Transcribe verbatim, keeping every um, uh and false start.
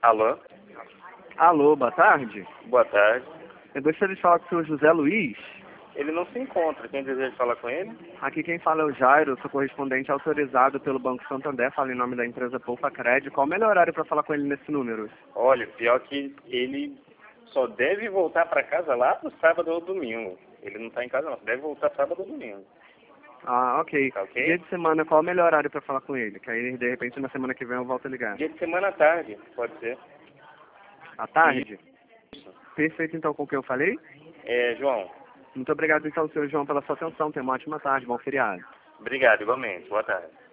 Alô? Alô, boa tarde. Boa tarde. Eu gostaria de falar com o senhor José Luiz. Ele não se encontra. Quem deseja falar com ele? Aqui quem fala é o Jairo, sou correspondente autorizado pelo Banco Santander, falo em nome da empresa Poupa Crédito. Qual o melhor horário para falar com ele nesse número? Olha, pior que ele só deve voltar para casa lá no sábado ou domingo. Ele não está em casa não, deve voltar sábado ou domingo. Ah, ok. Tá ok? Dia de semana, qual o melhor horário para falar com ele? Que aí, de repente, na semana que vem eu volto a ligar. Dia de semana à tarde, pode ser. À tarde? Isso. Perfeito, então, com o que eu falei? É, João. Muito obrigado, então, senhor João, pela sua atenção. Tenha uma ótima tarde, bom feriado. Obrigado, igualmente. Boa tarde.